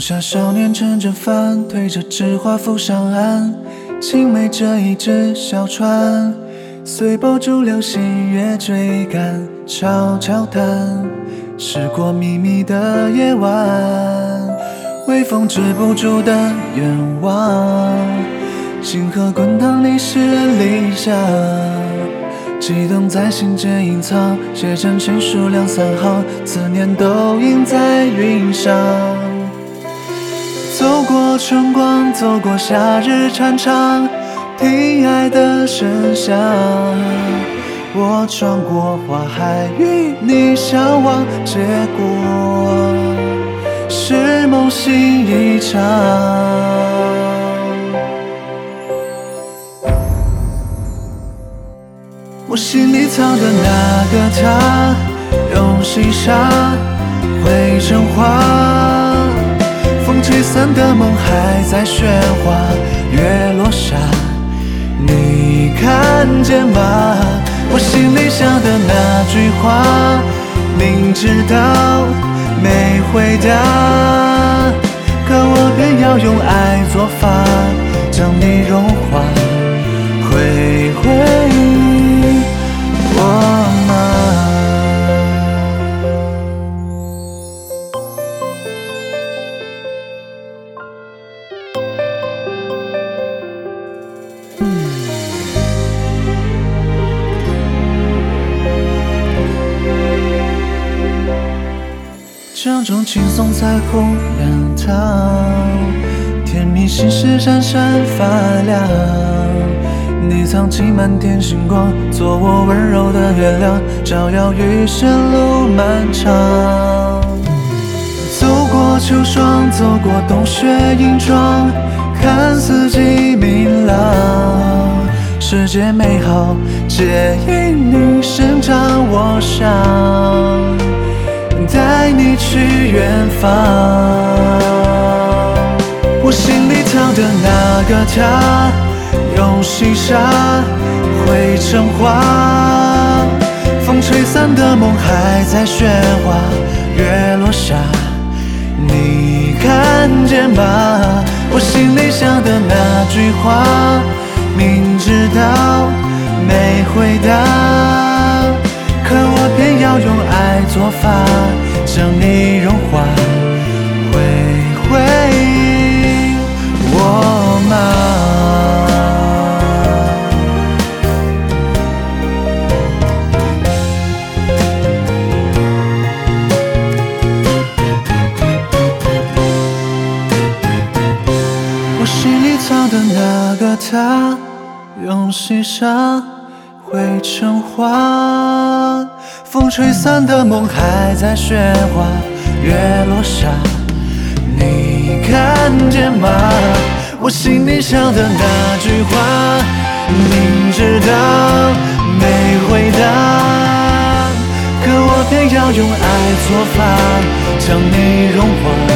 下少年撑着帆，推着纸花浮上岸，青梅这一只小船，随波逐流，喜悦追赶，悄悄谈，驶过秘密的夜晚，微风止不住的愿望，星河滚烫，你是理想，悸动在心间隐藏，写成情书2、3行，思念都印在云上。走过春光，走过夏日长长，听爱的声响。我穿过花海，与你相望，结果是梦醒一场。我心里藏的那个他，用细沙汇成花，风吹散的梦还在喧哗，月落下，你看见吗？我心里想的那句话，明知道没回答，可我偏要用爱做法，将你融化，会我吗？这种轻松彩虹两趟，甜蜜心事闪闪发亮。你藏起满天星光，做我温柔的月亮，照耀余生路漫长。走过秋霜，走过冬雪银装，看四季明朗。世界美好，皆因你生长。我想带你去远方，我心里藏的那个他，用细沙汇成花，风吹散的梦还在喧哗，月落下，你看见吗？我心里想的那句话，明知道没回答，可我偏要用爱做法，将你融化，会我吗？我心里藏的那个他，用细沙汇成花，风吹散的梦还在喧哗，月落下，你看见吗？我心里想的那句话，明知道没回答，可我偏要用爱做法，将你融化。